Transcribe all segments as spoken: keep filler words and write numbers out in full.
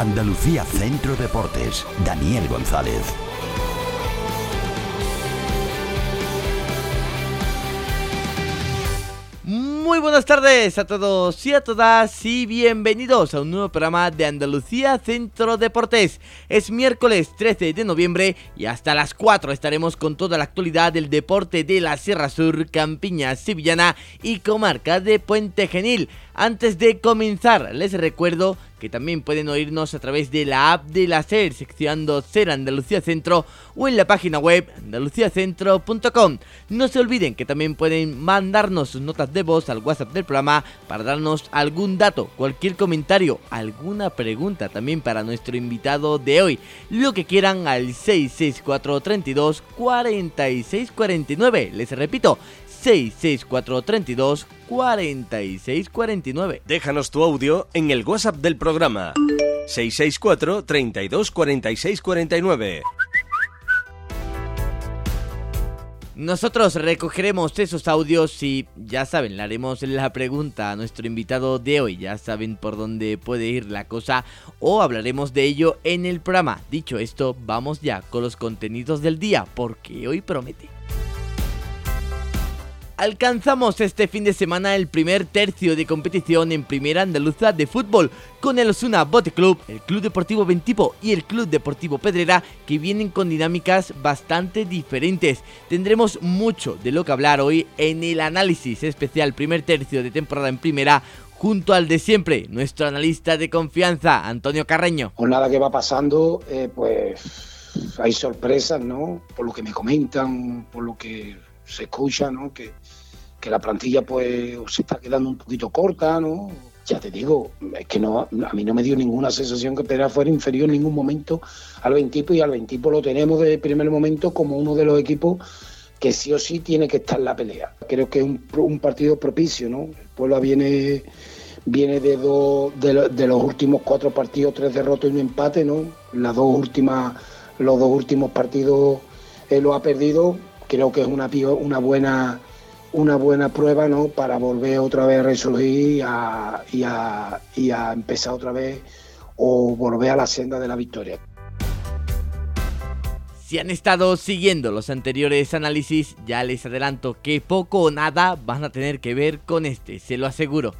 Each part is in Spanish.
Andalucía Centro Deportes, Daniel González. Muy buenas tardes a todos y a todas y bienvenidos a un nuevo programa de Andalucía Centro Deportes. Es miércoles trece de noviembre y hasta las cuatro estaremos con toda la actualidad del deporte de la Sierra Sur, Campiña Sevillana y comarca de Puente Genil. Antes de comenzar, les recuerdo que también pueden oírnos a través de la app de la SER, seccionando SER Andalucía Centro, o en la página web andalucía centro punto com. No se olviden que también pueden mandarnos sus notas de voz al WhatsApp del programa para darnos algún dato, cualquier comentario, alguna pregunta también para nuestro invitado de hoy. Lo que quieran al seis seis cuatro, treinta y dos, cuarenta y seis cuarenta y nueve. Les repito, seis seis cuatro, treinta y dos, cuarenta y seis cuarenta y nueve. Déjanos tu audio en el WhatsApp del programa seis seis cuatro, treinta y dos, cuarenta y seis cuarenta y nueve. Nosotros recogeremos esos audios y ya saben, le haremos la pregunta a nuestro invitado de hoy. Ya saben por dónde puede ir la cosa o hablaremos de ello en el programa. Dicho esto, vamos ya con los contenidos del día porque hoy promete. Alcanzamos este fin de semana el primer tercio de competición en Primera Andaluza de Fútbol con el Osuna Bote Club, el Club Deportivo Bentipo y el Club Deportivo Pedrera, que vienen con dinámicas bastante diferentes. Tendremos mucho de lo que hablar hoy en el análisis especial primer tercio de temporada en Primera, junto al de siempre, nuestro analista de confianza, Antonio Carreño. Con nada que va pasando, eh, pues hay sorpresas, ¿no? Por lo que me comentan, por lo que se escucha, ¿no? Que, que la plantilla pues se está quedando un poquito corta, ¿no? Ya te digo, es que no, a mí no me dio ninguna sensación que Pedrera fuera inferior en ningún momento al Bentipo, y al Bentipo lo tenemos desde el primer momento como uno de los equipos que sí o sí tiene que estar en la pelea. Creo que es un, un partido propicio, ¿no? El Puebla viene, viene de, do, de, de los últimos cuatro partidos, tres derrotas y un empate, ¿no? Las dos últimas, los dos últimos partidos eh, lo ha perdido. Creo que es una, una buena una buena prueba, ¿no? Para volver otra vez a resurgir y a, y, a, y a empezar otra vez o volver a la senda de la victoria. Si han estado siguiendo los anteriores análisis, ya les adelanto que poco o nada van a tener que ver con este, se lo aseguro.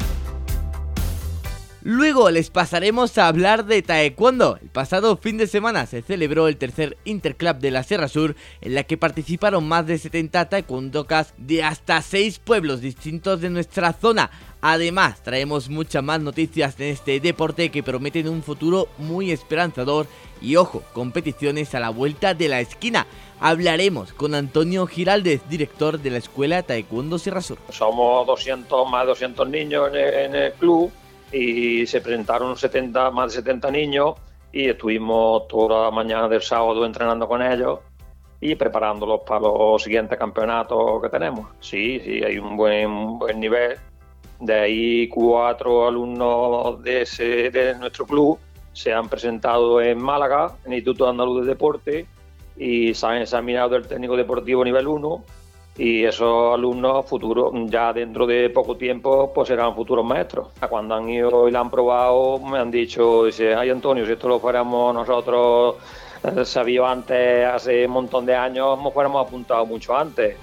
Luego les pasaremos a hablar de taekwondo. El pasado fin de semana se celebró el tercer Interclub de la Sierra Sur, en la que participaron más de setenta taekwondokas de hasta seis pueblos distintos de nuestra zona. Además, traemos muchas más noticias en este deporte que prometen un futuro muy esperanzador y, ojo, competiciones a la vuelta de la esquina. Hablaremos con Antonio Giraldez, director de la Escuela Taekwondo Sierra Sur. Somos doscientos, más de doscientos niños en el, en el club. Y se presentaron setenta, más de setenta niños y estuvimos toda la mañana del sábado entrenando con ellos y preparándolos para los siguientes campeonatos que tenemos. Sí, sí, hay un buen, un buen nivel. De ahí cuatro alumnos de, ese, de nuestro club se han presentado en Málaga, en el Instituto Andaluz de Deporte, y se han examinado del técnico deportivo nivel uno. Y esos alumnos futuros, ya dentro de poco tiempo, pues serán futuros maestros. Cuando han ido y lo han probado, me han dicho, dice, ay Antonio, si esto lo fuéramos nosotros eh, sabido antes, hace un montón de años, nos fuéramos apuntado mucho antes.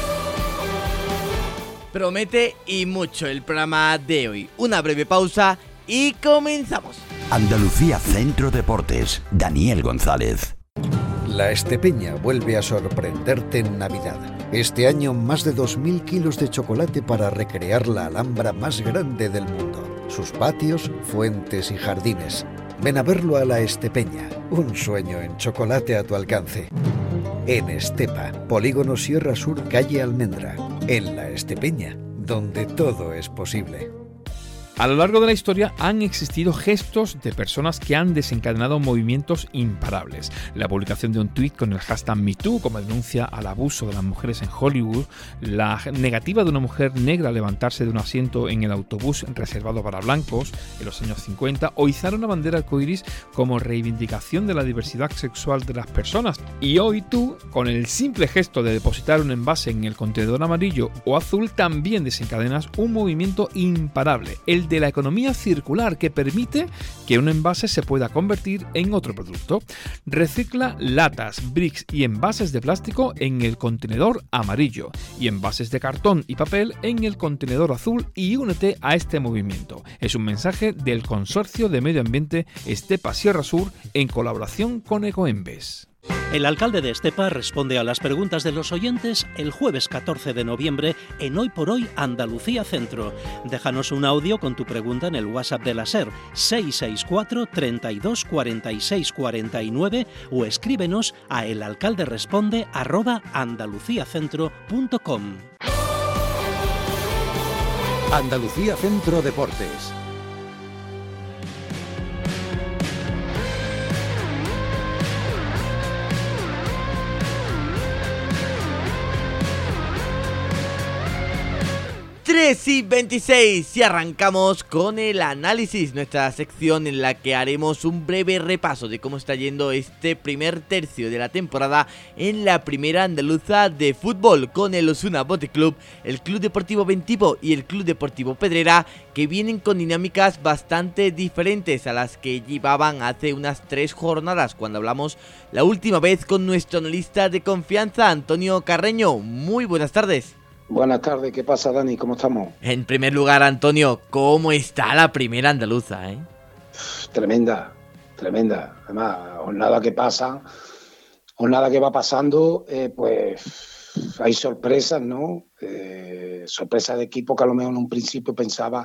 Promete y mucho el programa de hoy. Una breve pausa y comenzamos. Andalucía Centro Deportes, Daniel González. La Estepeña vuelve a sorprenderte en Navidad. Este año más de dos mil kilos de chocolate para recrear la Alhambra más grande del mundo. Sus patios, fuentes y jardines. Ven a verlo a La Estepeña. Un sueño en chocolate a tu alcance. En Estepa, Polígono Sierra Sur, calle Almendra. En La Estepeña, donde todo es posible. A lo largo de la historia han existido gestos de personas que han desencadenado movimientos imparables. La publicación de un tuit con el hashtag MeToo como denuncia al abuso de las mujeres en Hollywood, la negativa de una mujer negra a levantarse de un asiento en el autobús reservado para blancos en los años cincuenta, o izar una bandera arcoíris como reivindicación de la diversidad sexual de las personas. Y hoy tú, con el simple gesto de depositar un envase en el contenedor amarillo o azul, también desencadenas un movimiento imparable, el de la economía circular, que permite que un envase se pueda convertir en otro producto. Recicla latas, bricks y envases de plástico en el contenedor amarillo y envases de cartón y papel en el contenedor azul y únete a este movimiento. Es un mensaje del Consorcio de Medio Ambiente Estepa Sierra Sur en colaboración con Ecoembes. El alcalde de Estepa responde a las preguntas de los oyentes el jueves catorce de noviembre en Hoy por Hoy Andalucía Centro. Déjanos un audio con tu pregunta en el WhatsApp de la SER seis seis cuatro, treinta y dos, cuarenta y seis, cuarenta y nueve o escríbenos a elalcalderesponde arroba andaluciacentro punto com. Andalucía Centro Deportes. tres y veintiséis y arrancamos con el análisis, nuestra sección en la que haremos un breve repaso de cómo está yendo este primer tercio de la temporada en la primera andaluza de fútbol, con el Osuna Bote Club, el Club Deportivo Ventivo y el Club Deportivo Pedrera, que vienen con dinámicas bastante diferentes a las que llevaban hace unas tres jornadas cuando hablamos la última vez con nuestro analista de confianza, Antonio Carreño. Muy buenas tardes. Buenas tardes, ¿qué pasa, Dani? ¿Cómo estamos? En primer lugar, Antonio, ¿cómo está la primera andaluza, eh? Tremenda, tremenda. Además, jornada que pasa, jornada que va pasando, eh, pues hay sorpresas, ¿no? Eh, sorpresas de equipo que a lo mejor en un principio pensaba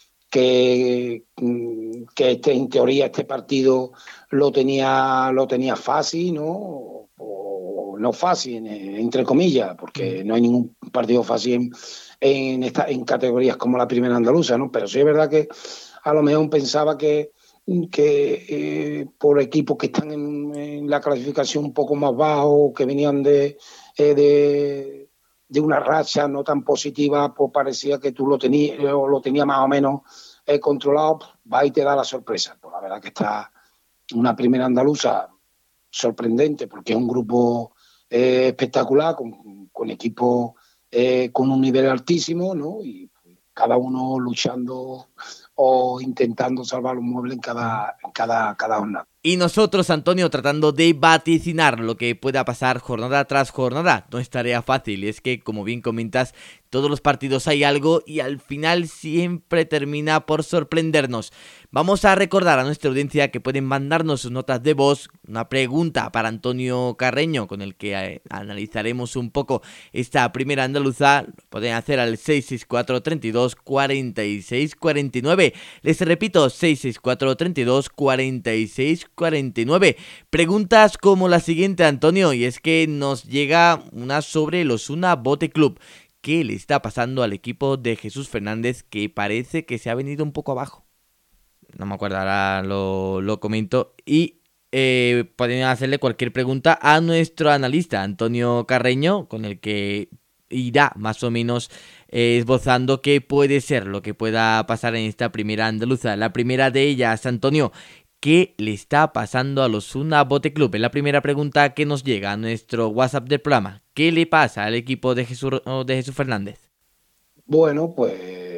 que, que este, en teoría este partido lo tenía, lo tenía fácil, ¿no? No fácil, entre comillas, porque no hay ningún partido fácil en, en, esta, en categorías como la primera andaluza, ¿no? Pero sí es verdad que a lo mejor pensaba que, que eh, por equipos que están en, en la clasificación un poco más bajo, que venían de, eh, de, de una racha no tan positiva, pues parecía que tú lo tenías o lo tenías más o menos eh, controlado, pues va y te da la sorpresa. Pues la verdad que está una primera andaluza sorprendente, porque es un grupo Eh, espectacular, con, con equipos eh, con un nivel altísimo, ¿no? Y cada uno luchando o intentando salvar un mueble en cada, en cada, cada jornada. Y nosotros, Antonio, tratando de vaticinar lo que pueda pasar jornada tras jornada. No es tarea fácil, y es que, como bien comentas, todos los partidos hay algo y al final siempre termina por sorprendernos. Vamos a recordar a nuestra audiencia que pueden mandarnos sus notas de voz, una pregunta para Antonio Carreño, con el que eh, analizaremos un poco esta primera andaluza. Lo pueden hacer al seis seis cuatro, treinta y dos, cuarenta y seis, cuarenta y nueve. Les repito, seis seis cuatro, treinta y dos, cuarenta y seis, cuarenta y nueve. Preguntas como la siguiente, Antonio, y es que nos llega una sobre el Osuna Bote Club. ¿Qué le está pasando al equipo de Jesús Fernández, que parece que se ha venido un poco abajo? No me acuerdo, ahora lo, lo comento. Y eh, pueden hacerle cualquier pregunta a nuestro analista, Antonio Carreño, con el que irá más o menos eh, esbozando qué puede ser lo que pueda pasar en esta primera andaluza. La primera de ellas, Antonio, ¿qué le está pasando al Osuna Bote Club? Es la primera pregunta que nos llega a nuestro WhatsApp del programa. ¿Qué le pasa al equipo de Jesús, de Jesús Fernández? Bueno, pues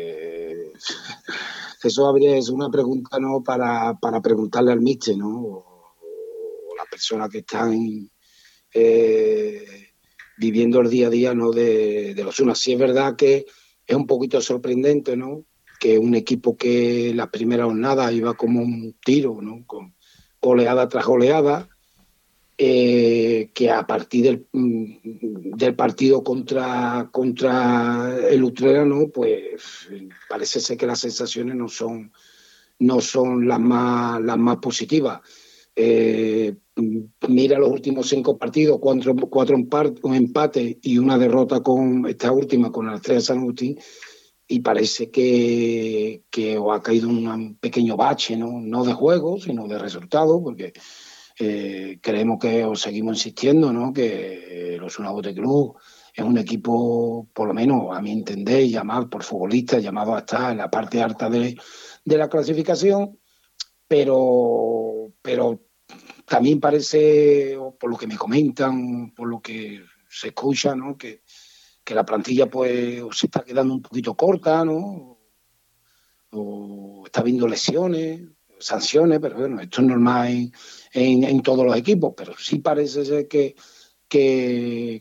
eso habría es una pregunta, ¿no? Para, para preguntarle al míster, ¿no? O, o las personas que están eh, viviendo el día a día, ¿no? De, de los Osuna. Sí es verdad que es un poquito sorprendente, ¿no? Que un equipo que la primera jornada iba como un tiro, ¿no? Con oleada tras oleada, eh, que a partir del, del partido contra, contra el Utrera, ¿no? Pues parece ser que las sensaciones no son, no son las más, las más positivas. Eh, mira los últimos cinco partidos, cuatro, cuatro empates y una derrota con esta última, con la Estrella San Agustín, y parece que, que os ha caído un pequeño bache, ¿no? No de juego, sino de resultado, porque eh, creemos que os seguimos insistiendo, ¿no? Que el Osuna Bote Club es un equipo, por lo menos a mi entender, llamado por futbolistas, llamado a estar en la parte alta de, de la clasificación, pero, pero también parece, por lo que me comentan, por lo que se escucha, ¿no? Que que la plantilla pues se está quedando un poquito corta, ¿no? o está habiendo lesiones, sanciones, pero bueno, esto es normal en, en, en todos los equipos, pero sí parece ser que, que,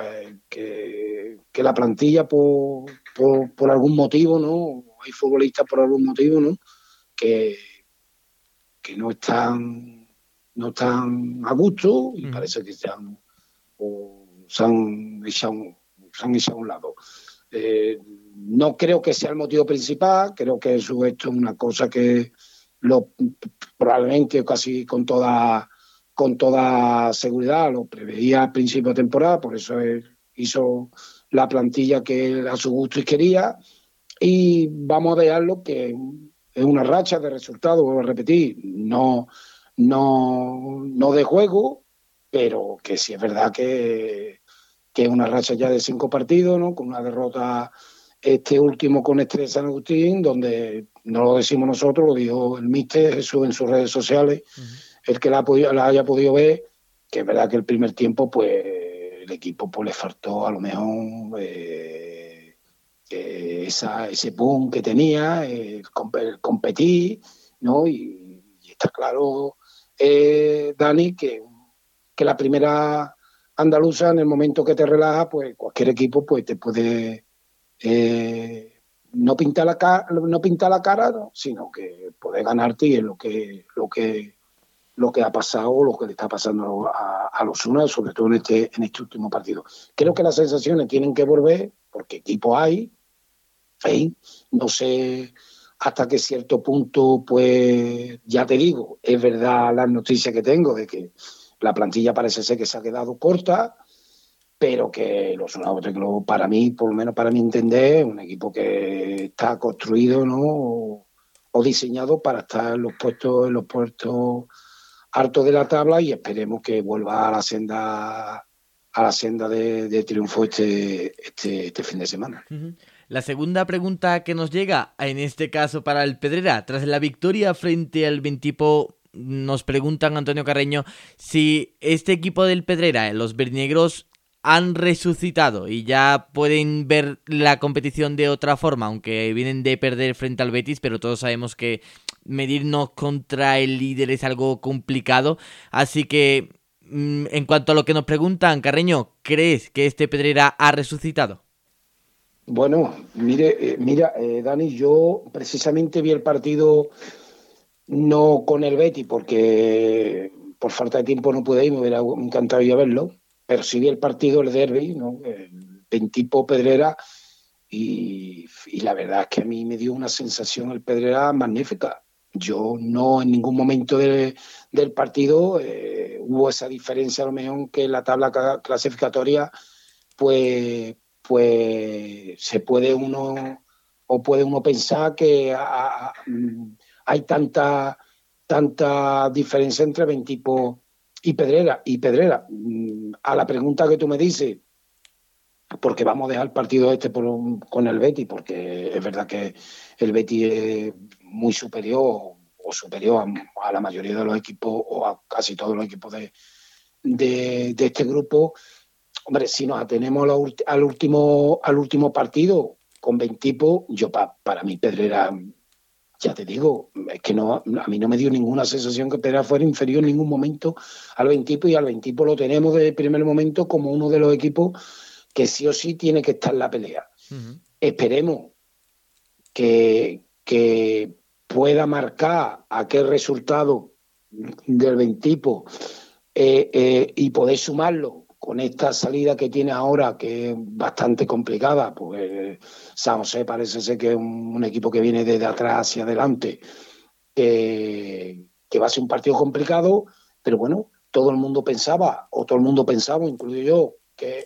que, que la plantilla por, por, por algún motivo, ¿no? Hay futbolistas por algún motivo, ¿no? Que, que no están no están a gusto y mm. parece que se han, o, se han echado, se han echado a un lado. Eh, no creo que sea el motivo principal, creo que eso esto es una cosa que lo, probablemente casi con toda con toda seguridad lo preveía al principio de temporada, por eso él hizo la plantilla que él a su gusto y quería, y vamos a dejarlo que es una racha de resultados, vuelvo a repetir, no, no, no de juego, pero que sí es verdad que, que es una racha ya de cinco partidos, ¿no? Con una derrota este último con Estrella San Agustín, donde no lo decimos nosotros, lo dijo el míster Jesús en sus redes sociales, uh-huh. el que la, ha podido, la haya podido ver, que es verdad que el primer tiempo, pues el equipo pues le faltó a lo mejor eh, eh, esa, ese boom que tenía, el, el competir, ¿no? Y, y está claro, eh, Dani, que, que la primera andaluza, en el momento que te relaja, pues cualquier equipo pues te puede eh, no pintar la cara, no pintar la cara, ¿no? Sino que puede ganarte, y es lo que lo que lo que ha pasado, lo que le está pasando a, a los Osasuna, sobre todo en este en este último partido. Creo que las sensaciones tienen que volver, porque equipo hay, ¿sí? No sé hasta qué cierto punto, pues ya te digo, es verdad las noticias que tengo de que la plantilla parece ser que se ha quedado corta, pero que los Osasuna, para mí, por lo menos para mi entender, es un equipo que está construido, ¿no? O, o diseñado para estar en los puestos, en los puestos altos de la tabla, y esperemos que vuelva a la senda a la senda de, de triunfo este, este, este fin de semana. Uh-huh. La segunda pregunta que nos llega, en este caso para el Pedrera, tras la victoria frente al Bentipo, nos preguntan, Antonio Carreño, si este equipo del Pedrera, los verdinegros, han resucitado y ya pueden ver la competición de otra forma, aunque vienen de perder frente al Betis, pero todos sabemos que medirnos contra el líder es algo complicado. Así que, en cuanto a lo que nos preguntan, Carreño, ¿crees que este Pedrera ha resucitado? Bueno, mire, eh, mira, eh, Dani, yo precisamente vi el partido no con el Betis, porque por falta de tiempo no pude ir, me hubiera encantado ir a verlo, pero sí vi el partido, el derbi, ¿no? El Bentipo Pedrera, y, y la verdad es que a mí me dio una sensación el Pedrera magnífica. Yo no en ningún momento de, del partido eh, hubo esa diferencia, a lo mejor que en la tabla clasificatoria, pues, pues se puede uno o puede uno pensar que a, a, hay tanta tanta diferencia entre Bentipo y Pedrera. Y Pedrera, a la pregunta que tú me dices, porque vamos a dejar el partido este por, con el Betis, porque es verdad que el Betis es muy superior o superior a, a la mayoría de los equipos, o a casi todos los equipos de, de, de este grupo. Hombre, si nos atenemos al último, al último partido con Bentipo, yo pa, para mí Pedrera, ya te digo, es que no, a mí no me dio ninguna sensación que Pedrera fuera inferior en ningún momento al Bentipo, y al Bentipo lo tenemos desde el primer momento como uno de los equipos que sí o sí tiene que estar en la pelea. Uh-huh. Esperemos que, que pueda marcar aquel resultado del Bentipo eh, eh, y poder sumarlo con esta salida que tiene ahora, que es bastante complicada. Pues San José parece ser que es un, un equipo que viene desde atrás hacia adelante, que, que va a ser un partido complicado, pero bueno, todo el mundo pensaba, o todo el mundo pensaba, incluido yo, que,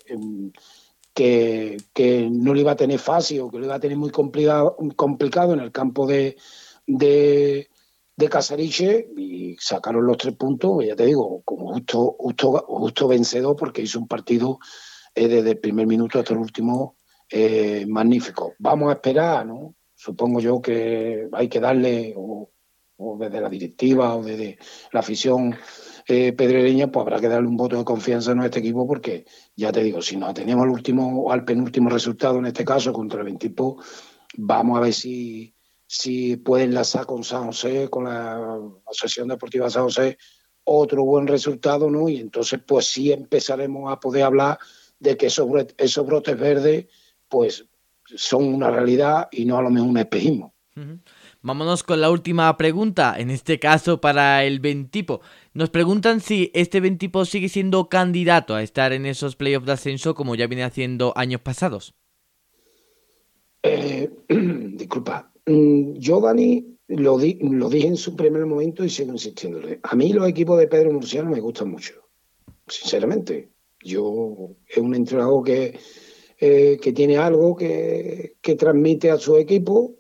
que, que no lo iba a tener fácil, o que lo iba a tener muy complicado, complicado en el campo de, de, de Casariche, y sacaron los tres puntos, ya te digo, como justo, justo, justo vencedor, porque hizo un partido eh, desde el primer minuto hasta el último eh, magnífico. Vamos a esperar, ¿no? Supongo yo que hay que darle, o, o desde la directiva o desde la afición eh, pedrereña, pues habrá que darle un voto de confianza a este equipo, porque ya te digo, si nos atenemos al último o al penúltimo resultado, en este caso contra el Bentipo, vamos a ver si si puede enlazar con San José, con la Asociación Deportiva San José, otro buen resultado, ¿no? Y entonces pues sí empezaremos a poder hablar de que esos, esos brotes verdes pues son una realidad y no a lo mejor un espejismo. Uh-huh. Vámonos con la última pregunta, en este caso para el Bentipo. Nos preguntan si este Bentipo sigue siendo candidato a estar en esos playoffs de ascenso como ya viene haciendo años pasados. Eh, disculpa, yo, Dani, lo, di, lo dije en su primer momento y sigo insistiéndole. A mí los equipos de Pedro Murciano me gustan mucho, sinceramente. Yo es un entrenador que, eh, que tiene algo que, que transmite a su equipo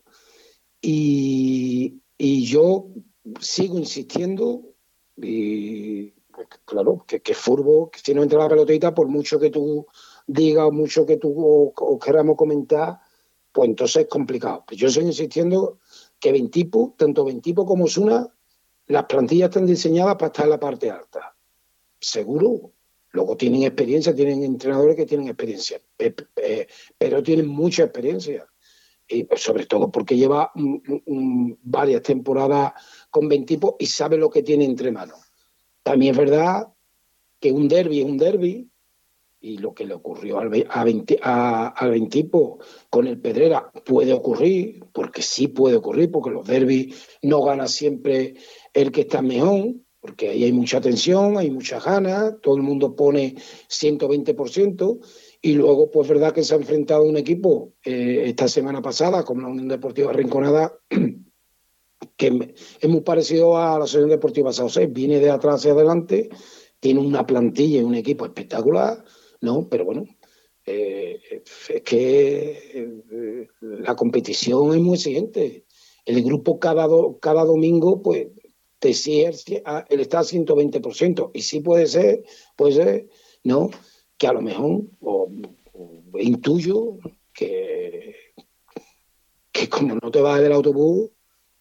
y, y yo sigo insistiendo y claro, que, que fútbol, que si no entra la pelotita, por mucho que tú digas o mucho que tú o, o queramos comentar, pues entonces es complicado. Pues yo estoy insistiendo que Bentipo, tanto Bentipo como Osuna, las plantillas están diseñadas para estar en la parte alta. Seguro. Luego tienen experiencia, tienen entrenadores que tienen experiencia, pero tienen mucha experiencia. Y sobre todo porque lleva un, un, varias temporadas con Bentipo y sabe lo que tiene entre manos. También es verdad que un derbi es un derbi, y lo que le ocurrió al, a, a, al Bentipo con el Pedrera puede ocurrir, porque sí puede ocurrir, porque los derbis no gana siempre el que está mejor, porque ahí hay mucha tensión, hay muchas ganas, todo el mundo pone ciento veinte por ciento, y luego pues verdad que se ha enfrentado a un equipo eh, esta semana pasada con la Unión Deportiva Rinconada que es muy parecido a la Asociación Deportiva San José, viene de atrás hacia adelante, tiene una plantilla y un equipo espectacular, ¿no? Pero bueno, eh, es que eh, la competición es muy exigente. El grupo cada, do, cada domingo, pues, te exige el estar a ciento veinte por ciento. Y sí puede ser, puede ser, ¿no? Que a lo mejor, o, o intuyo, que, que como no te vas del autobús,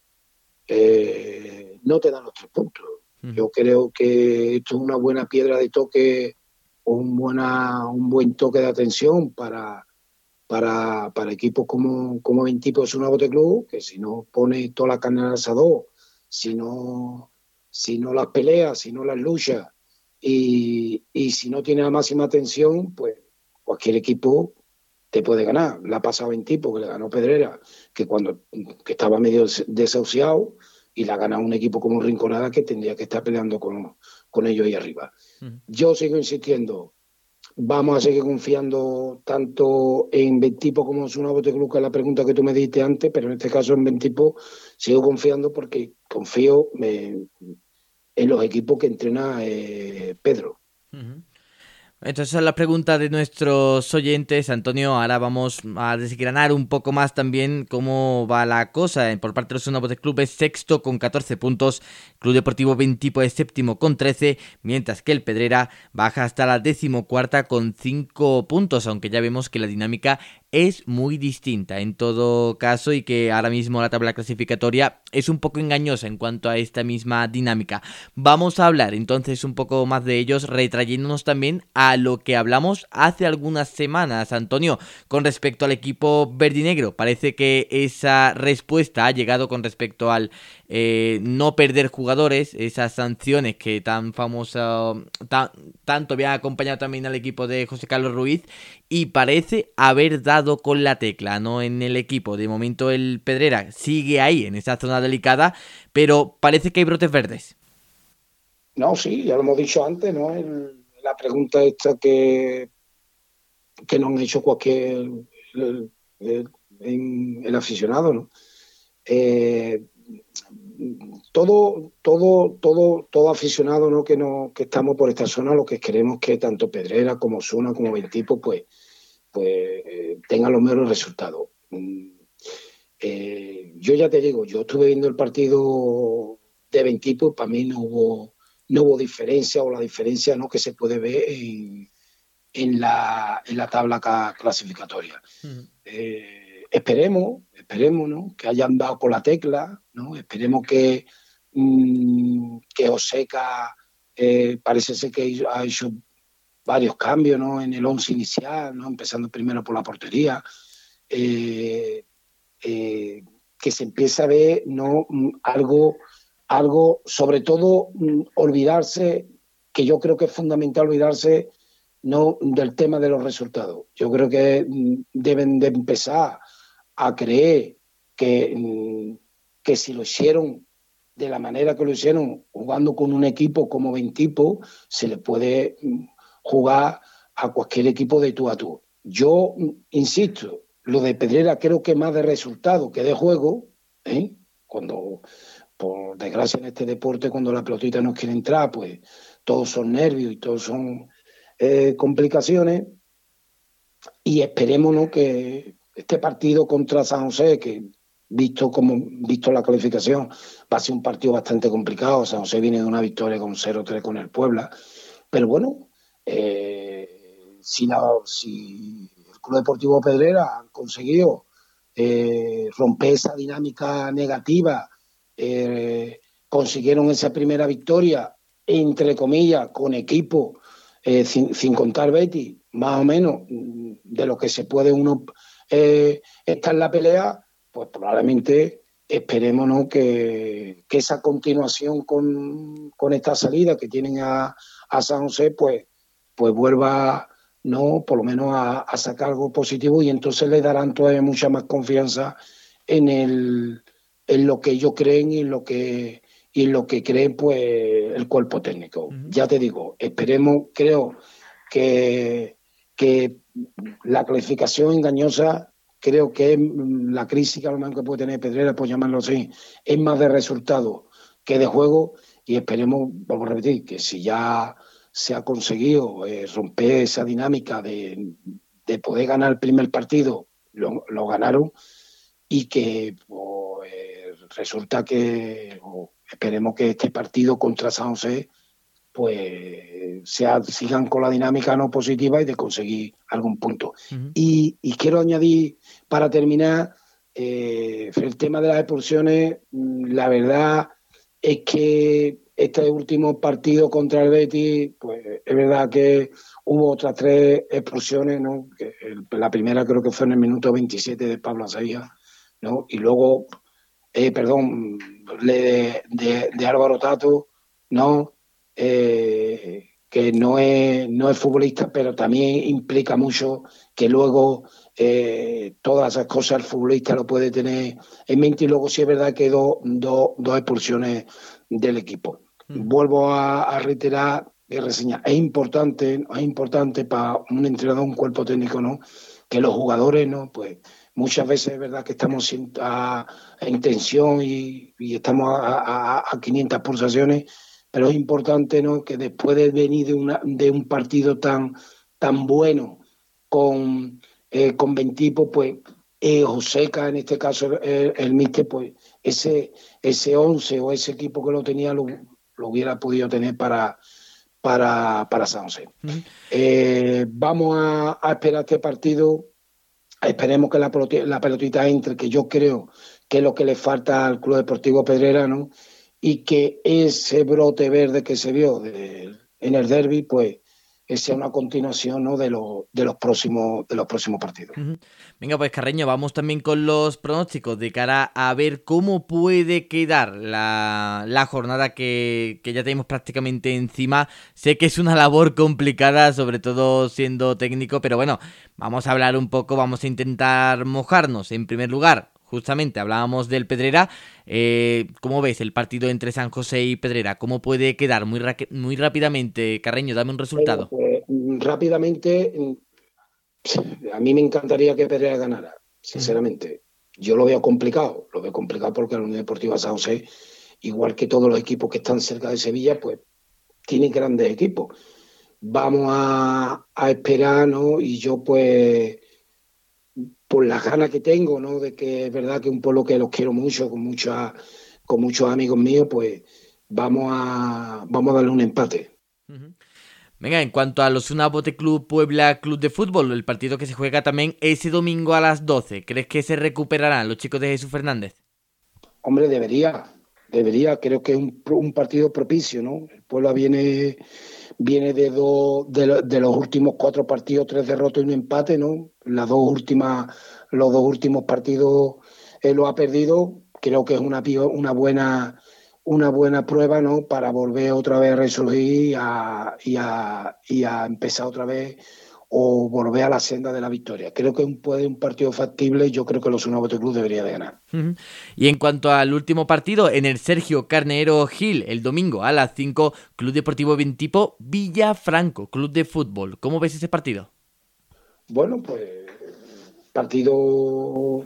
eh, no te dan los tres puntos. Uh-huh. Yo creo que esto es una buena piedra de toque, un, buena, un buen toque de atención para, para, para equipos como, como Bentipo es un Bote Club, que si no pone toda la carne al asador, si no, si no las peleas, si no las luchas y, y si no tiene la máxima atención, pues cualquier equipo te puede ganar. La ha pasado Bentipo, que le ganó Pedrera, que cuando que estaba medio desahuciado, y la gana un equipo como Rinconada que tendría que estar peleando con, con ellos ahí arriba. Uh-huh. Yo sigo insistiendo, vamos a seguir confiando tanto en Bentipo como en Osuna Bote Club, que es la pregunta que tú me diste antes, pero en este caso en Bentipo sigo confiando porque confío en, en los equipos que entrena eh, Pedro. Uh-huh. Entonces, esa es la pregunta de nuestros oyentes. Antonio, ahora vamos a desgranar un poco más también cómo va la cosa. Por parte de los Osuna Bote Club es sexto con catorce puntos, Club Deportivo Bentipo es séptimo con trece, mientras que el Pedrera baja hasta la decimocuarta con cinco puntos, aunque ya vemos que la dinámica es muy distinta en todo caso y que ahora mismo la tabla clasificatoria es un poco engañosa en cuanto a esta misma dinámica. Vamos a hablar entonces un poco más de ellos, retrayéndonos también a lo que hablamos hace algunas semanas, Antonio, con respecto al equipo verdinegro. Parece que esa respuesta ha llegado con respecto al eh, no perder jugadores, esas sanciones que tan famosa, tan, tanto había acompañado también al equipo de José Carlos Ruiz, y parece haber dado con la tecla, ¿no? En el equipo. De momento el Pedrera sigue ahí, en esa zona delicada, pero parece que hay brotes verdes. No, sí, ya lo hemos dicho antes, ¿no? El, la pregunta esta que, que nos han hecho cualquier el, el, el, el aficionado, ¿no? Eh, todo, todo, todo, todo aficionado, ¿no? Que no, que estamos por esta zona, lo que queremos que tanto Pedrera como Osuna como Bentipo, pues, pues eh, tengan los mejores resultados. Eh, yo ya te digo, yo estuve viendo el partido de Bentipo, para mí no hubo, no hubo diferencia, o la diferencia, ¿no? Que se puede ver en, en la, en la tabla clasificatoria. Uh-huh. Eh, Esperemos, esperemos, ¿no? Que hayan dado con la tecla, ¿no? Esperemos que, mmm, que Oseca eh, parece ser que ha hecho varios cambios, ¿no? En el once inicial, ¿no? Empezando primero por la portería. Eh, eh, que se empiece a ver, ¿no?, algo, algo, sobre todo olvidarse, que yo creo que es fundamental olvidarse, no del tema de los resultados. Yo creo que deben de empezar a creer que, que si lo hicieron de la manera que lo hicieron, jugando con un equipo como Veintipo, se le puede jugar a cualquier equipo de tú a tú. Yo insisto, lo de Pedrera creo que más de resultado que de juego, ¿eh? Cuando, por desgracia en este deporte, cuando la pelotita no quiere entrar, pues todos son nervios y todos son eh, complicaciones. Y esperemos, ¿no?, que este partido contra San José, que visto como visto la calificación, va a ser un partido bastante complicado. San José viene de una victoria con cero tres con el Puebla, pero bueno, eh, si, la, si el Club Deportivo Pedrera ha conseguido eh, romper esa dinámica negativa, eh, consiguieron esa primera victoria, entre comillas, con equipo, eh, sin, sin contar Betis, más o menos de lo que se puede uno eh, estar en la pelea, pues probablemente esperemos, ¿no?, que, que esa continuación con, con esta salida que tienen a, a San José, pues, pues vuelva, ¿no?, por lo menos a, a sacar algo positivo, y entonces le darán todavía mucha más confianza en, el, en lo que ellos creen y en lo que, y en lo que cree pues, el cuerpo técnico. Uh-huh. Ya te digo, esperemos, creo que, que la clasificación engañosa, creo que es la crisis que a lo mejor que puede tener Pedrera, por llamarlo así, es más de resultado que de juego, y esperemos, vamos a repetir, que si ya se ha conseguido eh, romper esa dinámica de, de poder ganar el primer partido, lo, lo ganaron, y que pues, eh, resulta que, o esperemos que este partido contra San José pues sea, sigan con la dinámica no positiva y de conseguir algún punto. Uh-huh. Y, y quiero añadir, para terminar, eh, el tema de las expulsiones. La verdad es que este último partido contra el Betis, pues es verdad que hubo otras tres expulsiones, ¿no? Que el, la primera creo que fue en el minuto veintisiete de Pablo Asaía, ¿no? Y luego, eh, perdón, de, de, de Álvaro Tato, ¿no? Eh, que no es, no es futbolista, pero también implica mucho que luego eh, todas esas cosas el futbolista lo puede tener en mente, y luego sí es verdad que do, do, dos expulsiones del equipo. Mm. Vuelvo a, a reiterar y reseñar, es importante, es importante para un entrenador, un cuerpo técnico, ¿no?, que los jugadores, ¿no?, pues muchas veces es verdad que estamos a, en tensión y, y estamos a, a, a quinientas pulsaciones, pero es importante, ¿no?, que después de venir de, una, de un partido tan, tan bueno con, eh, con Veintipo, pues eh, Joseca, en este caso el, el míster, pues ese, ese once o ese equipo que lo tenía lo, lo hubiera podido tener para, para, para San José. Uh-huh. Eh, vamos a, a esperar este partido, esperemos que la, la pelotita entre, que yo creo que es lo que le falta al Club Deportivo Pedrera, ¿no?, y que ese brote verde que se vio de, en el derbi, pues sea una continuación, ¿no?, de, lo, de, los próximos, de los próximos partidos. Uh-huh. Venga, pues Carreño, vamos también con los pronósticos de cara a ver cómo puede quedar la, la jornada que, que ya tenemos prácticamente encima. Sé que es una labor complicada, sobre todo siendo técnico, pero bueno, vamos a hablar un poco, vamos a intentar mojarnos. En primer lugar, justamente hablábamos del Pedrera. Eh, ¿Cómo ves el partido entre San José y Pedrera? ¿Cómo puede quedar? Muy, ra- muy rápidamente, Carreño, dame un resultado. Bueno, pues, rápidamente, a mí me encantaría que Pedrera ganara, sinceramente. Mm. Yo lo veo complicado, lo veo complicado porque la Unión Deportiva San José, igual que todos los equipos que están cerca de Sevilla, pues tienen grandes equipos. Vamos a, a esperar, ¿no? Y yo pues, por las ganas que tengo, ¿no?, de que es verdad que un pueblo que los quiero mucho, con mucha, con muchos amigos míos, pues vamos a vamos a darle un empate. Uh-huh. Venga, en cuanto a los Osasuna Bote Club Puebla Club de Fútbol, el partido que se juega también ese domingo a las doce, ¿crees que se recuperarán los chicos de Jesús Fernández? Hombre, debería, debería, creo que es un, un partido propicio, ¿no? El Puebla viene viene de, do, de, de los últimos cuatro partidos, tres derrotas y un empate, ¿no? Las dos últimas, los dos últimos partidos eh, lo ha perdido, creo que es una, una buena una buena prueba, ¿no?, para volver otra vez a resurgir y a, y a, y a empezar otra vez o volver a la senda de la victoria. Creo que puede un partido factible y yo creo que el Osuna Bote Club debería de ganar. Uh-huh. Y en cuanto al último partido, en el Sergio Carnero Gil, el domingo a las cinco, Club Deportivo Veintipo, Villafranco, Club de Fútbol. ¿Cómo ves ese partido? Bueno, pues partido...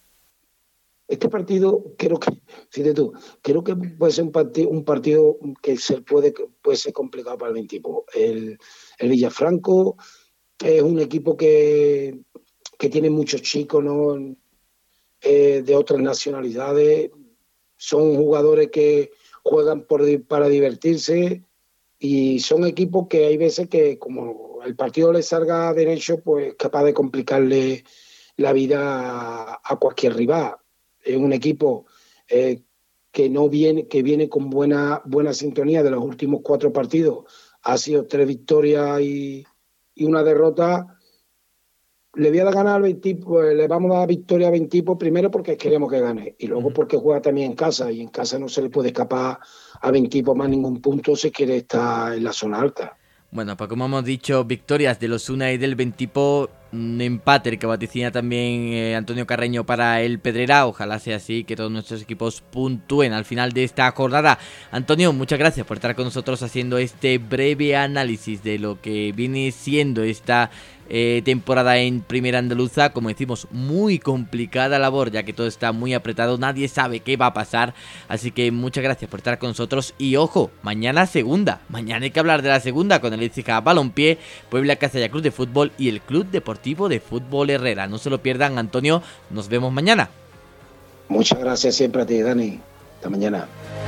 Este partido, creo que, fíjate tú, creo que puede ser un partido, un partido que se puede, puede ser complicado para el Veintipo. El, el Villafranco es un equipo que, que tiene muchos chicos, ¿no?, eh, de otras nacionalidades. Son jugadores que juegan por, para divertirse y son equipos que hay veces que, como el partido les salga derecho, pues es capaz de complicarle la vida a, a cualquier rival. Es un equipo eh, que no viene, que viene con buena, buena sintonía de los últimos cuatro partidos. Ha sido tres victorias y, y una derrota. Le voy a dar ganar al Veintipo, le vamos a dar victoria a Veintipo primero porque queremos que gane y luego porque juega también en casa y en casa no se le puede escapar a Veintipo más ningún punto si quiere estar en la zona alta. Bueno, pues como hemos dicho, victorias del Osuna y del Veintipo, un empate que vaticina también eh, Antonio Carreño para el Pedrera. Ojalá sea así, que todos nuestros equipos puntúen al final de esta jornada. Antonio, muchas gracias por estar con nosotros haciendo este breve análisis de lo que viene siendo esta eh, temporada en Primera Andaluza. Como decimos, muy complicada labor, ya que todo está muy apretado, nadie sabe qué va a pasar, así que muchas gracias por estar con nosotros. Y ojo, mañana segunda, mañana hay que hablar de la segunda con el Écija Balompié, Puebla Cazalla Club de Fútbol y el Club Deportivo de Fútbol Herrera. No se lo pierdan, Antonio, nos vemos mañana. Muchas gracias siempre a ti, Dani. Hasta mañana.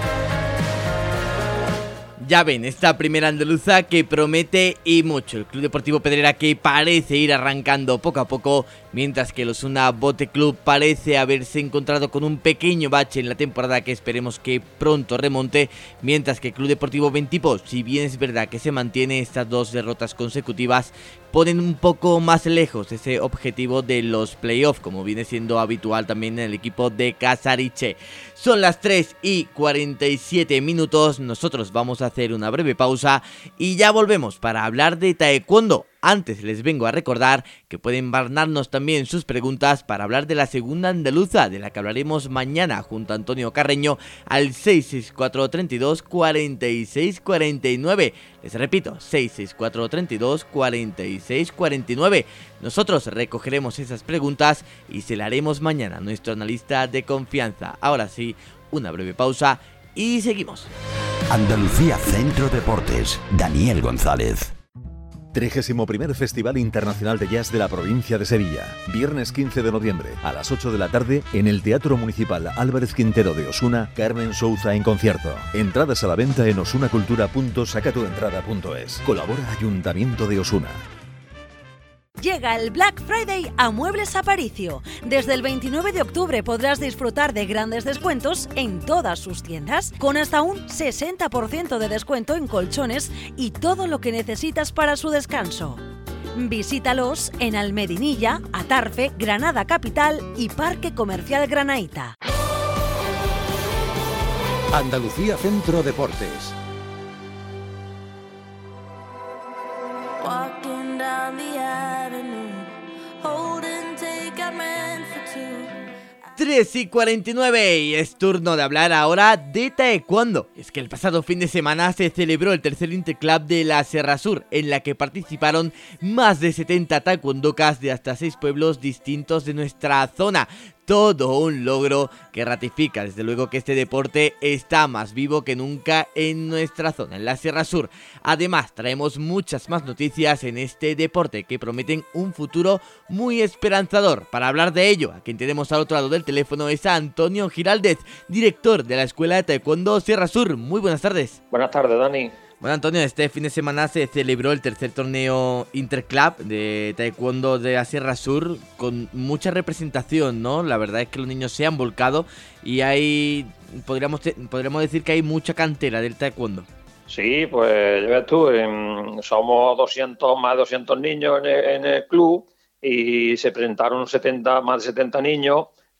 Ya ven, esta Primera Andaluza que promete y mucho. El Club Deportivo Pedrera que parece ir arrancando poco a poco, mientras que el Osuna Bote Club parece haberse encontrado con un pequeño bache en la temporada que esperemos que pronto remonte, mientras que el Club Deportivo Veintipo, si bien es verdad que se mantiene estas dos derrotas consecutivas, ponen un poco más lejos ese objetivo de los playoffs, como viene siendo habitual también en el equipo de Casariche. Son las tres y cuarenta y siete minutos, nosotros vamos a hacer una breve pausa y ya volvemos para hablar de taekwondo. Antes les vengo a recordar que pueden mandarnos también sus preguntas para hablar de la segunda andaluza, de la que hablaremos mañana junto a Antonio Carreño al seis seis cuatro, treinta y dos, cuarenta y seis cuarenta y nueve. Les repito, seis seis cuatro, treinta y dos, cuarenta y seis cuarenta y nueve. Nosotros recogeremos esas preguntas y se las haremos mañana a nuestro analista de confianza. Ahora sí, una breve pausa y seguimos. Andalucía Centro Deportes, Daniel González. trigésimo primer Festival Internacional de Jazz de la provincia de Sevilla. Viernes quince de noviembre a las ocho de la tarde en el Teatro Municipal Álvarez Quintero de Osuna, Carmen Souza en concierto. Entradas a la venta en osunacultura punto sacatuentrada punto es. Colabora Ayuntamiento de Osuna. Llega el Black Friday a Muebles Aparicio. Desde el veintinueve de octubre podrás disfrutar de grandes descuentos en todas sus tiendas, con hasta un sesenta por ciento de descuento en colchones y todo lo que necesitas para su descanso. Visítalos en Almedinilla, Atarfe, Granada Capital y Parque Comercial Granaíta. Andalucía Centro Deportes. Walking down the avenue, holding take I meant for two. tres y cuarenta y nueve y es turno de hablar ahora de taekwondo. Es que el pasado fin de semana se celebró el tercer Interclub de la Sierra Sur, en la que participaron más de setenta taekwondokas de hasta seis pueblos distintos de nuestra zona. Todo un logro que ratifica desde luego que este deporte está más vivo que nunca en nuestra zona, en la Sierra Sur. Además, traemos muchas más noticias en este deporte que prometen un futuro muy esperanzador. Para hablar de ello, a quien tenemos al otro lado del teléfono es a Antonio Giraldez, director de la Escuela de Taekwondo Sierra Sur. Muy buenas tardes. Buenas tardes, Dani. Bueno, Antonio, este fin de semana se celebró el tercer torneo Interclub de Taekwondo de la Sierra Sur con mucha representación, ¿no? La verdad es que los niños se han volcado y hay, podríamos, podríamos decir que hay mucha cantera del Taekwondo. Sí, pues ya ves tú, en, somos doscientos, más de doscientos niños en el, en el club y se presentaron setenta, más de setenta niños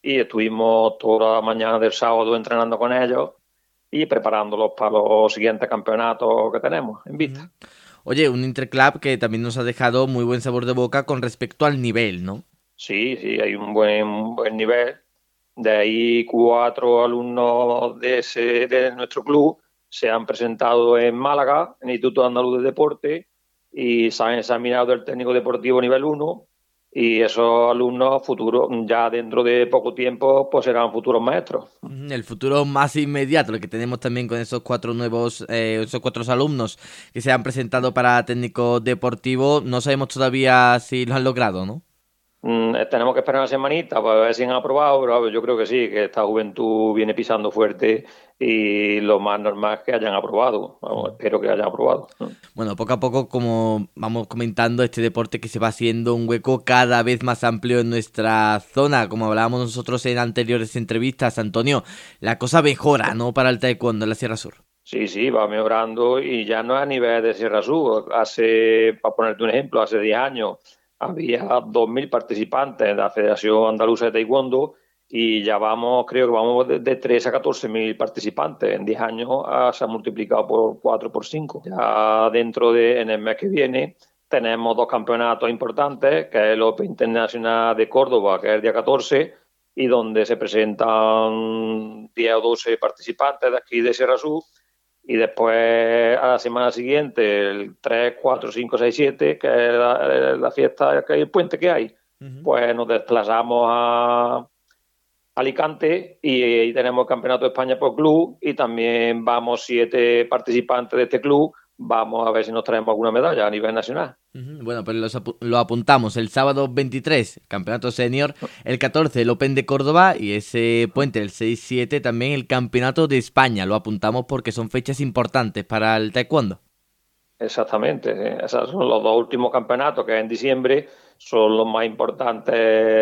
y estuvimos toda la mañana del sábado entrenando con ellos y preparándolos para los siguientes campeonatos que tenemos en vista. Oye, un Interclub que también nos ha dejado muy buen sabor de boca con respecto al nivel, ¿no? Sí, sí, hay un buen, un buen nivel. De ahí cuatro alumnos de, ese, de nuestro club se han presentado en Málaga, en el Instituto Andaluz de Deporte, y se han examinado el técnico deportivo nivel uno, y esos alumnos futuros, ya dentro de poco tiempo, pues serán futuros maestros. El futuro más inmediato, el que tenemos también con esos cuatro nuevos, eh, esos cuatro alumnos que se han presentado para técnico deportivo, no sabemos todavía si lo han logrado, ¿no? Mm, tenemos que esperar una semanita para ver si han aprobado, pero yo creo que sí, que esta juventud viene pisando fuerte y lo más normal es que hayan aprobado. Vamos, espero que hayan aprobado. Bueno, poco a poco, como vamos comentando, este deporte que se va haciendo un hueco cada vez más amplio en nuestra zona, como hablábamos nosotros en anteriores entrevistas, Antonio, la cosa mejora, ¿no?, para el taekwondo en la Sierra Sur. Sí, sí, va mejorando y ya no es a nivel de Sierra Sur. Hace, para ponerte un ejemplo, hace diez años había dos mil participantes de la Federación Andaluza de Taekwondo y ya vamos, creo que vamos de, de tres a catorce mil participantes. En diez años ah, se ha multiplicado por cuatro, por cinco. Ya dentro de, en el mes que viene, tenemos dos campeonatos importantes, que es el Open Internacional de Córdoba, que es el día catorce, y donde se presentan diez o doce participantes de aquí de Sierra Sur. Y después, a la semana siguiente, el tres, cuatro, cinco, seis, siete, que es la, la fiesta, que hay el puente que hay, uh-huh. Pues nos desplazamos a Alicante y ahí tenemos el Campeonato de España por club y también vamos siete participantes de este club. Vamos a ver si nos traemos alguna medalla a nivel nacional. Uh-huh. Bueno, pues los apu- lo apuntamos. El sábado veintitrés, Campeonato Senior. El catorce, el Open de Córdoba. Y ese puente, el seis siete, también el Campeonato de España. Lo apuntamos porque son fechas importantes para el taekwondo. Exactamente. Esos son los dos últimos campeonatos, que en diciembre son los más importantes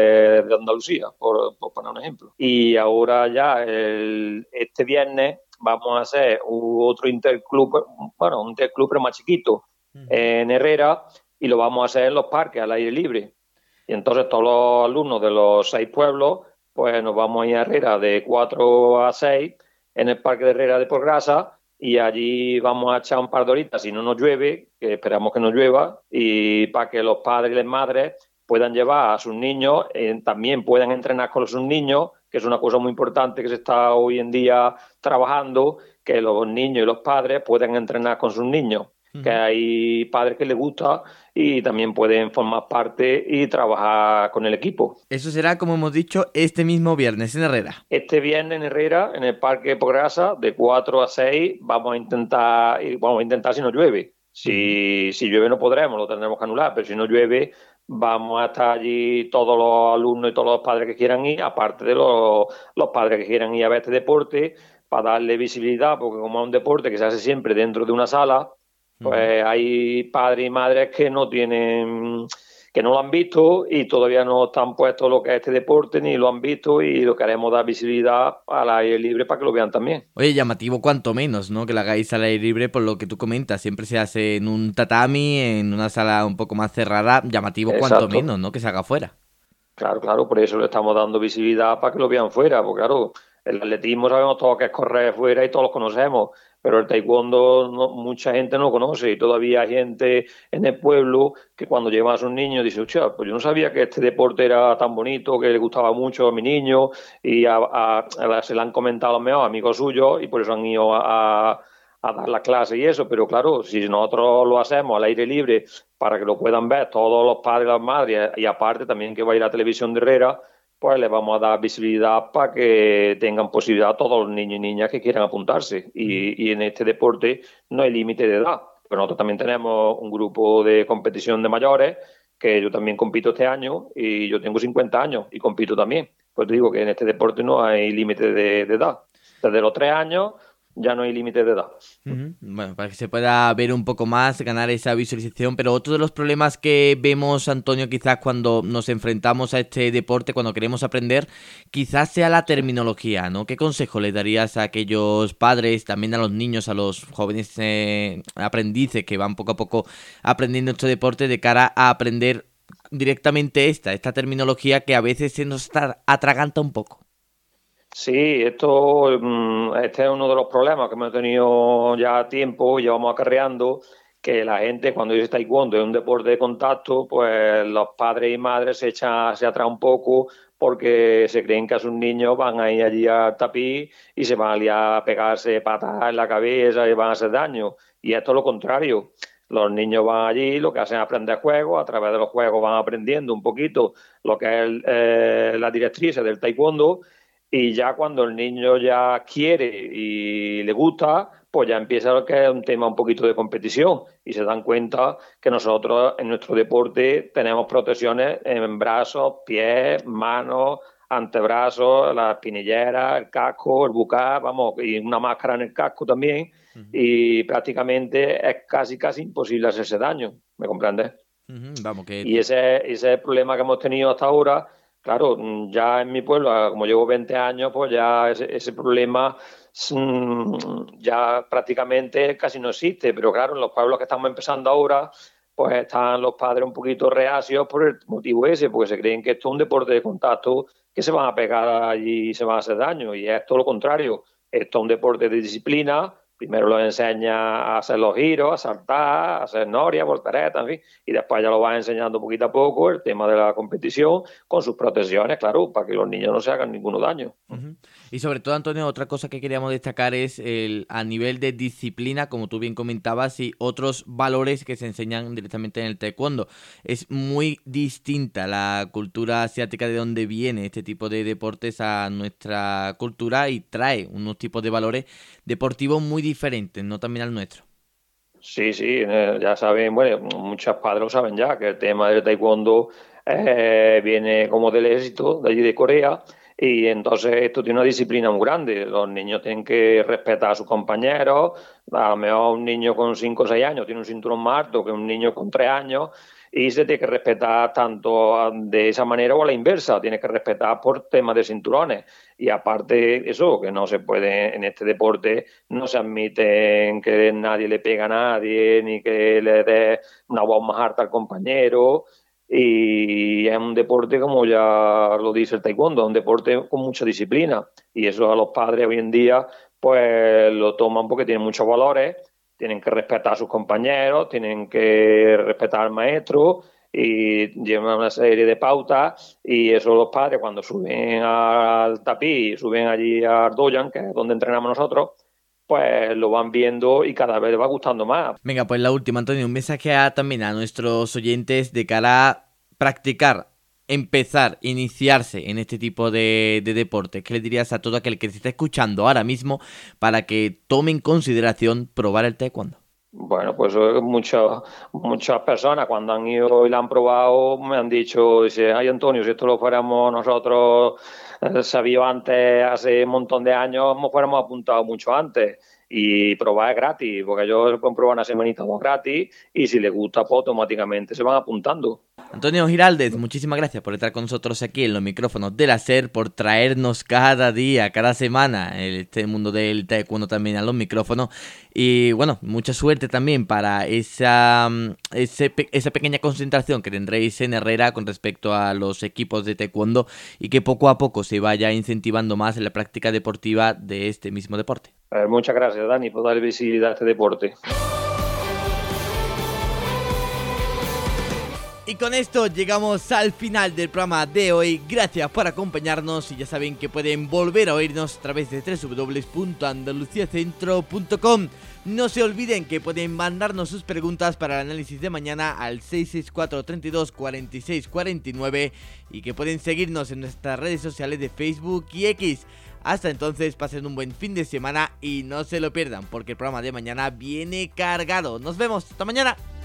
de Andalucía, por, por poner un ejemplo. Y ahora ya, el, este viernes, vamos a hacer otro interclub, bueno, un interclub pero más chiquito, uh-huh. en Herrera, y lo vamos a hacer en los parques, al aire libre. Y entonces todos los alumnos de los seis pueblos, pues nos vamos a ir a Herrera de cuatro a seis, en el parque de Herrera de Porgrasa, y allí vamos a echar un par de horitas, si no nos llueve, que esperamos que no llueva, y para que los padres y las madres puedan llevar a sus niños, eh, también puedan entrenar con sus niños, que es una cosa muy importante que se está hoy en día trabajando, que los niños y los padres puedan entrenar con sus niños, uh-huh. que hay padres que les gusta y también pueden formar parte y trabajar con el equipo. Eso será, como hemos dicho, este mismo viernes en Herrera. Este viernes en Herrera, en el Parque de Porgrasa, de cuatro a seis, vamos a intentar, vamos a intentar si no llueve. Si, uh-huh. si llueve no podremos, lo tendremos que anular, pero si no llueve, vamos a estar allí todos los alumnos y todos los padres que quieran ir, aparte de los, los padres que quieran ir a ver este deporte, para darle visibilidad, porque como es un deporte que se hace siempre dentro de una sala, pues uh-huh. hay padres y madres que no tienen, que no lo han visto y todavía no están puestos lo que es este deporte, ni lo han visto, y lo queremos dar visibilidad al aire libre para que lo vean también. Oye, llamativo cuanto menos, ¿no?, que lo hagáis al aire libre, por lo que tú comentas, siempre se hace en un tatami, en una sala un poco más cerrada, llamativo Exacto. cuanto menos, ¿no?, que se haga fuera. Claro, claro, por eso le estamos dando visibilidad para que lo vean fuera, porque claro, el atletismo sabemos todos que es correr fuera y todos lo conocemos, pero el taekwondo no, mucha gente no lo conoce y todavía hay gente en el pueblo que cuando lleva a sus niños dice, oye, pues yo no sabía que este deporte era tan bonito, que le gustaba mucho a mi niño, y a, a, a, se le han comentado a los mejores amigos suyos y por eso han ido a, a, a dar la clase y eso, pero claro, si nosotros lo hacemos al aire libre para que lo puedan ver todos los padres y las madres, y aparte también que va a ir a la televisión de Herrera, pues les vamos a dar visibilidad para que tengan posibilidad a todos los niños y niñas que quieran apuntarse. Y, y en este deporte no hay límite de edad. Pero nosotros también tenemos un grupo de competición de mayores, que yo también compito este año, y yo tengo cincuenta años y compito también. Pues te digo que en este deporte no hay límite de, de edad. Desde los tres años ya no hay límite de edad. Uh-huh. Bueno, para que se pueda ver un poco más, ganar esa visualización. Pero otro de los problemas que vemos, Antonio, quizás cuando nos enfrentamos a este deporte, cuando queremos aprender, quizás sea la terminología, ¿no? ¿Qué consejo le darías a aquellos padres, también a los niños, a los jóvenes eh, aprendices que van poco a poco aprendiendo este deporte, de cara a aprender directamente esta, esta terminología que a veces se nos atraganta un poco. Sí, esto este es uno de los problemas que hemos tenido ya tiempo, llevamos acarreando, que la gente cuando dice taekwondo es un deporte de contacto, pues los padres y madres se echan hacia atrás un poco porque se creen que a sus niños van a ir allí al tapiz y se van a liar a pegarse patas en la cabeza y van a hacer daño. Y esto es lo contrario. Los niños van allí, lo que hacen es aprender juegos, a través de los juegos van aprendiendo un poquito lo que es el, eh, las directrices del taekwondo, y ya cuando el niño ya quiere y le gusta, pues ya empieza lo que es un tema un poquito de competición y se dan cuenta que nosotros en nuestro deporte tenemos protecciones en brazos, pies, manos, antebrazos, las espinilleras, el casco, el bucal, vamos, y una máscara en el casco también. Uh-huh. Y prácticamente es casi casi imposible hacerse daño, ¿me comprendes? Uh-huh. Vamos, que... Y ese, ese es el problema que hemos tenido hasta ahora. Claro, ya en mi pueblo, como llevo veinte años, pues ya ese, ese problema ya prácticamente casi no existe. Pero claro, en los pueblos que estamos empezando ahora, pues están los padres un poquito reacios por el motivo ese, porque se creen que esto es un deporte de contacto, que se van a pegar allí y se van a hacer daño. Y es todo lo contrario. Esto es un deporte de disciplina. Primero los enseña a hacer los giros, a saltar, a hacer noria, volteretas, en fin, y después ya lo vas enseñando poquito a poco el tema de la competición con sus protecciones, claro, para que los niños no se hagan ningún daño. Uh-huh. Y sobre todo, Antonio, otra cosa que queríamos destacar es el a nivel de disciplina, como tú bien comentabas, y otros valores que se enseñan directamente en el taekwondo. Es muy distinta la cultura asiática de donde viene este tipo de deportes a nuestra cultura y trae unos tipos de valores deportivos muy diferentes, no también al nuestro. Sí, sí, ya saben, bueno, muchos padres lo saben ya, que el tema del taekwondo eh, viene como del éxito de allí de Corea. Y entonces esto tiene una disciplina muy grande. Los niños tienen que respetar a sus compañeros. A lo mejor un niño con cinco o seis años tiene un cinturón más alto que un niño con tres años y se tiene que respetar tanto de esa manera o a la inversa. Tiene que respetar por temas de cinturones. Y aparte eso, que no se puede, en este deporte no se admite que nadie le pega a nadie ni que le dé una voz más alta al compañero. Y es un deporte, como ya lo dice el taekwondo, un deporte con mucha disciplina. Y eso a los padres hoy en día pues lo toman porque tienen muchos valores, tienen que respetar a sus compañeros, tienen que respetar al maestro y llevan una serie de pautas. Y eso los padres cuando suben al tapiz, suben allí al doyan, que es donde entrenamos nosotros, pues lo van viendo y cada vez les va gustando más. Venga, pues la última, Antonio, un mensaje a, también a nuestros oyentes de cara a practicar, empezar, iniciarse en este tipo de, de deportes. ¿Qué le dirías a todo aquel que se está escuchando ahora mismo para que tome en consideración probar el taekwondo? Bueno, pues muchas muchas personas cuando han ido y lo han probado me han dicho, dice, ay Antonio, si esto lo fuéramos nosotros eh, sabido antes, hace un montón de años, nos fuéramos apuntado mucho antes. Y probar es gratis, porque ellos pueden probar una semanita dos gratis y si les gusta, pues automáticamente se van apuntando. Antonio Giraldez, muchísimas gracias por estar con nosotros aquí en los micrófonos de la SER, por traernos cada día, cada semana este mundo del taekwondo también a los micrófonos. Y bueno, mucha suerte también para esa, ese, esa pequeña concentración que tendréis en Herrera con respecto a los equipos de taekwondo y que poco a poco se vaya incentivando más en la práctica deportiva de este mismo deporte. Eh, muchas gracias, Dani, por darle visibilidad a este deporte. Y con esto llegamos al final del programa de hoy. Gracias por acompañarnos y ya saben que pueden volver a oírnos a través de doble u doble u doble u punto andalucía centro punto com. No se olviden que pueden mandarnos sus preguntas para el análisis de mañana al seis seis cuatro, treinta y dos, cuarenta y seis, cuarenta y nueve y que pueden seguirnos en nuestras redes sociales de Facebook y X. Hasta entonces, pasen un buen fin de semana y no se lo pierdan porque el programa de mañana viene cargado. Nos vemos, hasta mañana.